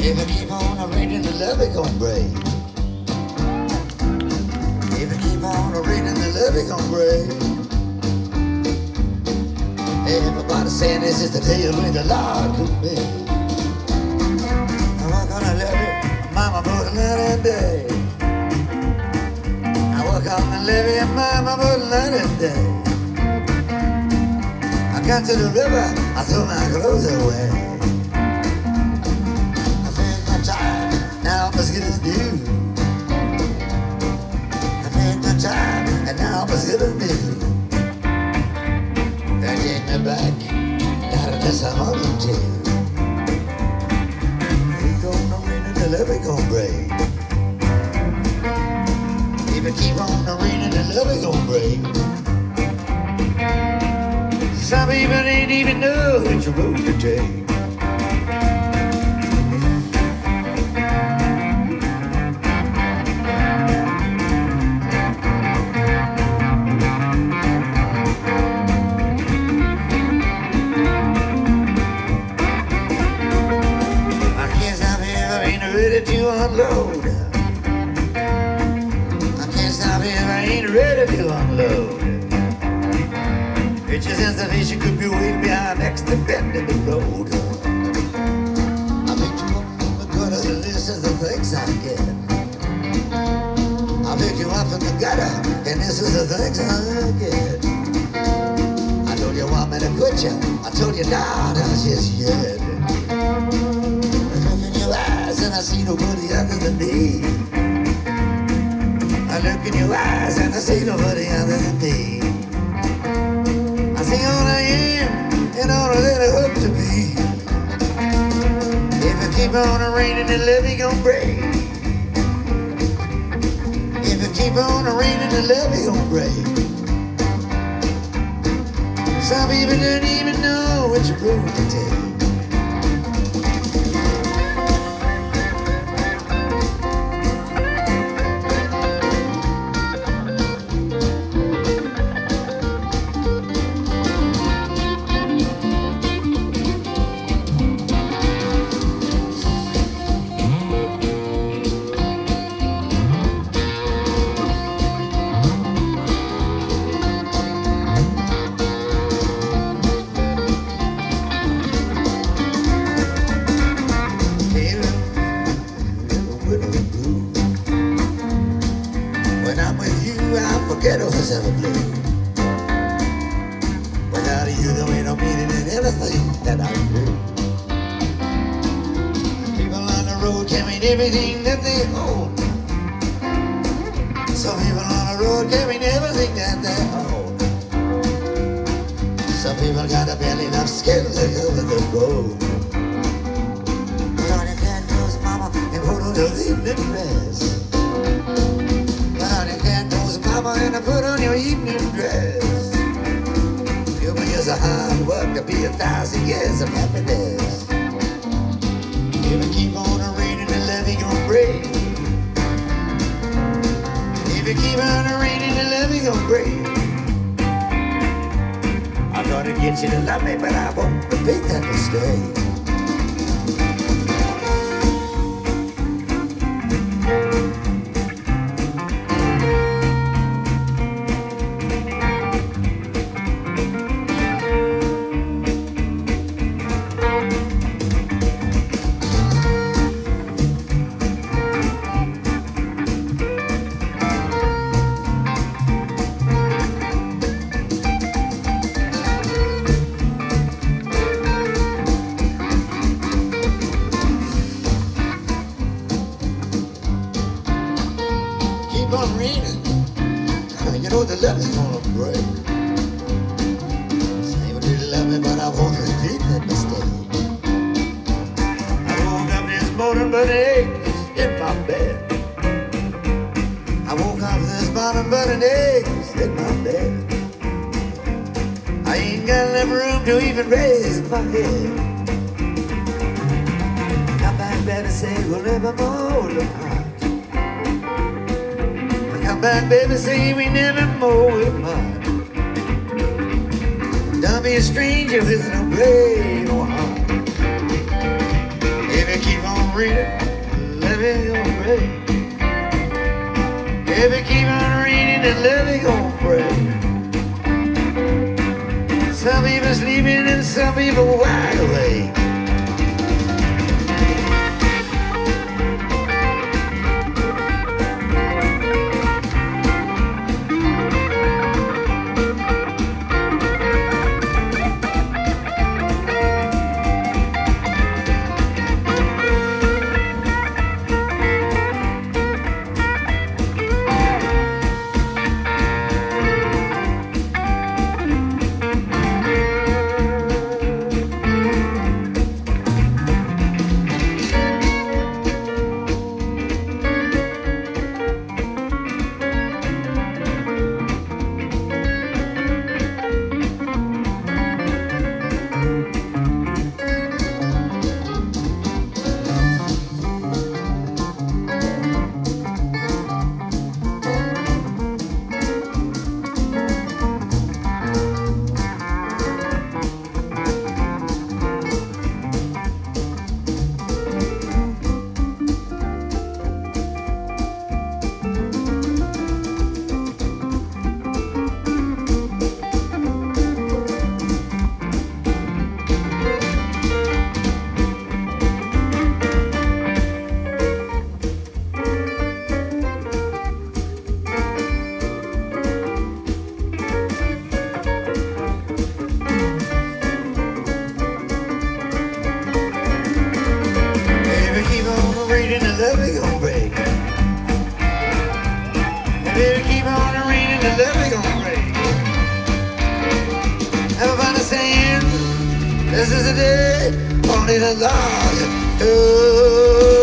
If I keep on reading, the love is gonna break. If I keep on reading, the love is gonna break. Everybody saying this is the day when the Lord could be. I'm gonna love you, mama, for another day. I work on the levee, mama, for another day. I got to the river, I threw my clothes away. I paid my time, now I'm as good as new. I paid my time, and now I'm as good as new. They take me back, gotta miss a hug or two. We gonna rain and the levee gonna break. If it keep on raining, the levee gonna break. Some people ain't even know which road to take. Ready to unload. I can't stop if I ain't ready to unload. Pictures and the vision could be way behind next to bend in the road. I picked you up from the gutter, the list of the things I get. I picked you up from the gutter, and this is the things I get. I told you want me to quit you, I told you nah, that's just yet. And I see nobody other than me. I look in your eyes and I see nobody other than me. I see all I am and all that I hope to be. If I keep on raining, the levee gon' break. If I keep on raining, the levee gon' break. Some people don't even know which road to take. When I'm with you, I forget all this ever blue. Without you, there ain't no meaning in anything that I do. People on the road can't mean everything that they own. Some people on the road can't mean everything that they own. Some people got a barely enough skin to cover the bone. Put on your candles, mama, and put on your evening dress. Mama, and I put on your evening dress. Few years of hard work to be 1,000 years of happiness. If I keep on raining, the levee gon' break. If I keep on raining, the levee gon' break. I'm gonna get you to love me, but I won't repeat that mistake. Keep on raining, you know the levee's gonna break. Say what you love me, but I won't repeat that mistake. I woke up this morning, but an egg is in my bed. I woke up this morning, but an egg is in my bed. I ain't got enough room to even raise my head. Come back, baby, say we'll never more apart. Come back, baby, say we never more apart. Don't be a stranger with no brain or heart. If you keep on reading, If it keep on raining, the levee gon' break. Some people sleeping and some people wide awake. Raining, the levee gon' break. If it keep on raining, the levee gon' break. Everybody saying, this is the day only the Lord knows.